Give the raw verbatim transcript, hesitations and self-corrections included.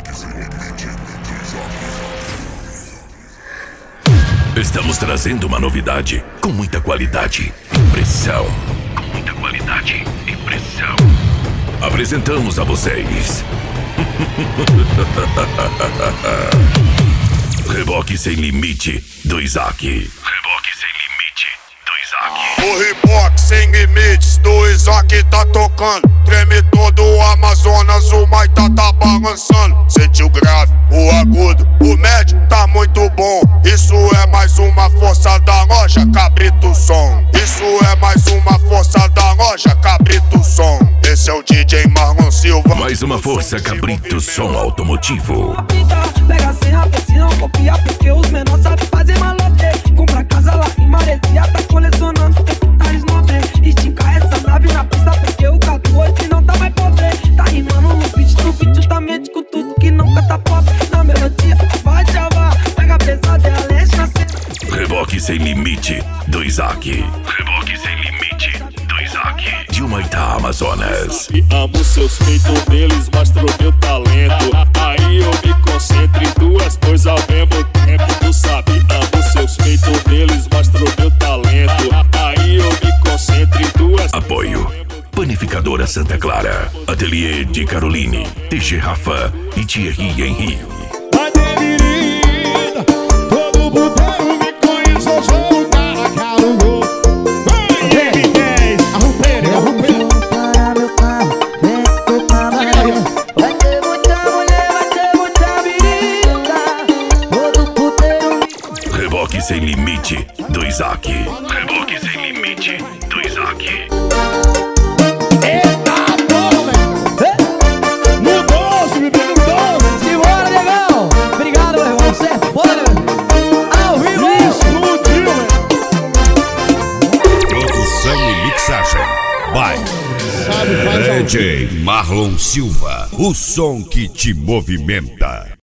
Estamos trazendo uma novidade com muita qualidade e pressão. Com muita qualidade e pressão. Apresentamos a vocês Reboque Sem Limite do Isaac. Reboque Sem Limite do Isaac. O Reboque Sem Limites do Isaac tá tocando. Treme todo o Amazonas, o Maita tá balançando. Sente o grave, o agudo, o médio tá muito bom. Isso é mais uma força da loja, Cabrito Som. Isso é mais uma força da loja, Cabrito Som. Esse é o D J Marlon Silva. Mais uma força, Cabrito Som Automotivo. Pega a senha, se não copia, porque os menores sabem fazer malote. Compra casa lá em Maresia, tá colecionando tá snobre. Estica essa nave na pista, porque o quatorze não tá mais pobre. Tá rimando no beat, no beat justamente com tudo que nunca tá pop. Na melodia, vai chavar, pega pesado, é a leste na cena. Reboque Sem Limite do Isaac. Reboque Sem Limite do Isaac. De Humaitá, Amazonas. Amo seus peitos, deles mostro meu talento. Aí eu me concentro em duas coisas ao mesmo tempo. Tu sabe, amo seus peitos, deles mostro meu talento. Aí eu me concentro em duas. Apoio Panificadora Santa Clara, Ateliê de Caroline, T G Rafa e Thierry Henry. Todo boteiro me conhece, eu sou o cara calor. Vem, dez, arrumpei, arrumpei. Vai ter muita mulher, vai ter muita menina. Todo puteiro me conhece. Reboque Sem Limite do Isaac. Reboque Sem Limite do Isaac. Eita porra, velho. Mudou, se me perguntou. Simbora, negão! Obrigado, meu irmão. Você é foda, meu. Ao vivo, é isso! Explodiu, velho. Produção e mixagem. Vai. Sabe, faz ao D J Marlon Silva, o som que te movimenta.